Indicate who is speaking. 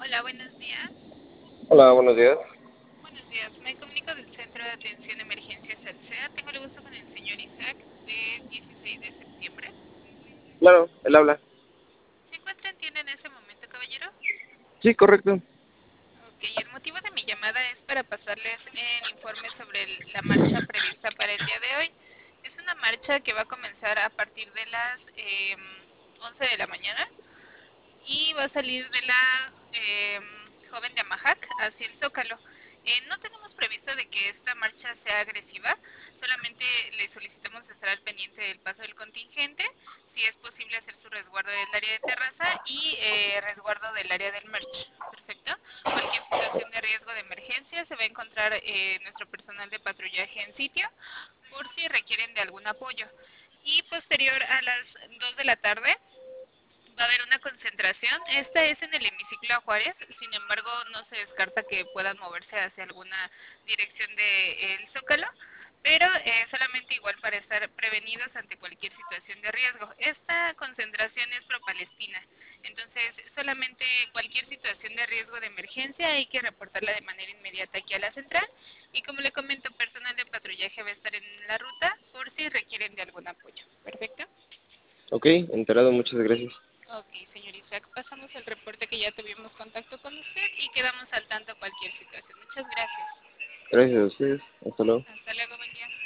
Speaker 1: Hola, buenos días.
Speaker 2: Hola, buenos días.
Speaker 1: Buenos días, me comunico del Centro de Atención de Emergencias Alsea. Tengo el gusto con el señor Isaac de 16 de septiembre.
Speaker 2: Claro, él habla.
Speaker 1: ¿Se encuentra en tienda en ese momento, caballero?
Speaker 2: Sí, correcto.
Speaker 1: Ok, el motivo de mi llamada es para pasarles el informe sobre la marcha prevista para el día de hoy. Es una marcha que va a comenzar a partir de las 11 de la mañana y va a salir de la Joven de Amajac hacia el Zócalo. No tenemos previsto de que esta marcha sea agresiva, solamente le solicitamos estar al pendiente del paso del contingente, si es posible hacer su resguardo del área de terraza y resguardo del área del merch. Perfecto. Cualquier situación de riesgo de emergencia se va a encontrar nuestro personal de patrullaje en sitio por si requieren de algún apoyo. Y posterior a las 2 de la tarde va a haber una concentración. Esta es en el hemiciclo a Juárez, sin embargo, no se descarta que puedan moverse hacia alguna dirección del Zócalo, pero solamente igual para estar prevenidos ante cualquier situación de riesgo. Esta concentración es pro-palestina, entonces solamente cualquier situación de riesgo de emergencia hay que reportarla de manera inmediata aquí a la central y como le comento, personal de patrullaje va a estar en la ruta por si requieren de algún apoyo. Perfecto.
Speaker 2: Ok, enterado, muchas gracias.
Speaker 1: Ok, señor Isaac, pasamos el reporte que ya tuvimos contacto con usted y quedamos al tanto de cualquier situación. Muchas gracias.
Speaker 2: Gracias a ustedes. Hasta luego.
Speaker 1: Hasta luego, buen día.